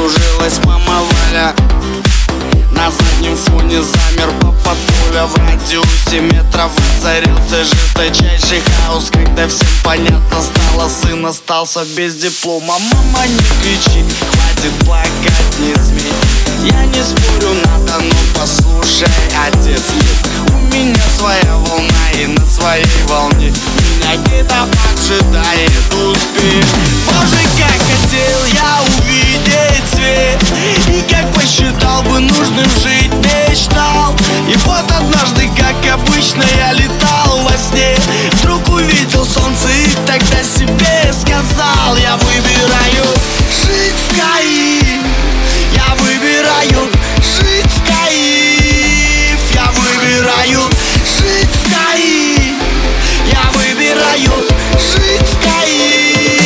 закружилась мама Валя. На заднем фоне замер папа Толя. В радиусе метров воцарился жесточайший хаос, когда всем понятно стало: сын остался без диплома. Мама, не кричи, хватит плакать, не смей. Я не спорю, надо, но послушай, отец есть. У меня своя волна, и на своей волне меня где-то поджидает успех. Боже, как хотел я увидеть свет, и как посчитал бы нужным жить мечтал. И вот однажды, как обычно, я летал во сне, вдруг увидел солнце и тогда себе сказал: я выбираю жить в Каире. Я выбираю жить в Каире. Я выбираю жить в Каире. Я выбираю жить в Каире.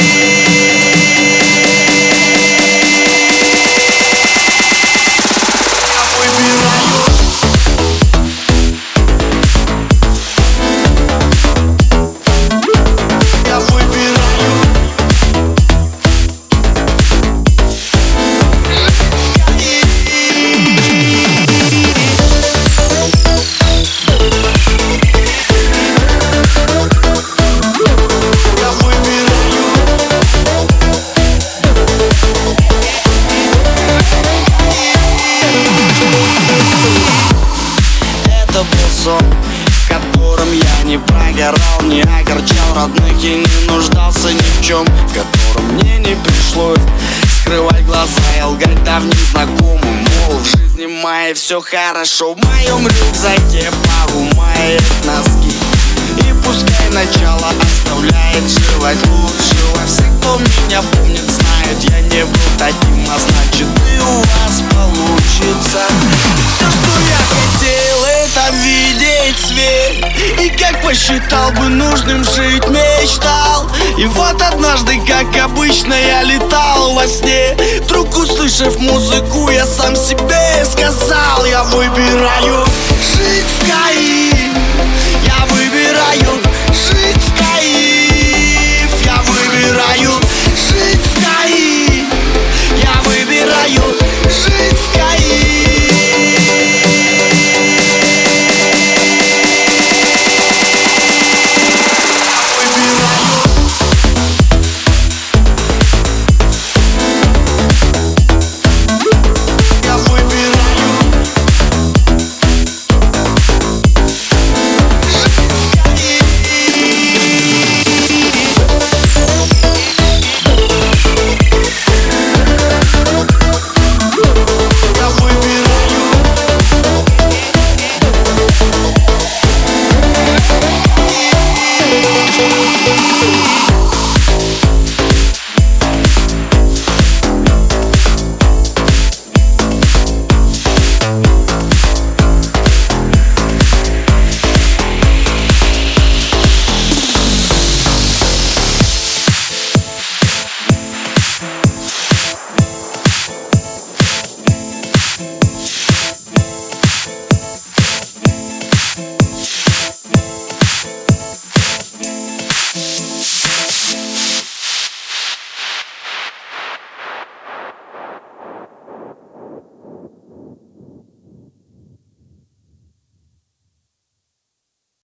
Это был сон, в котором я не прогорал, не огорчал родных и не нуждался ни в чем, в котором мне не пришлось скрывать глаза и лгать давним знакомым, мол, в жизни моей все хорошо. В моем рюкзаке пару маек, носки, и пускай начало оставляет желать лучшего. Все, кто меня помнит, знают, я не был таким, а значит и у вас получится. Все, что я хотел, это видеть свет, и как посчитал бы нужным жить мечтал. И вот однажды, как обычно, я летал во сне, вдруг услышав музыку, я сам себе сказал: я выбираю жить в Каире. Я выбираю жить в Каире. Я выбираю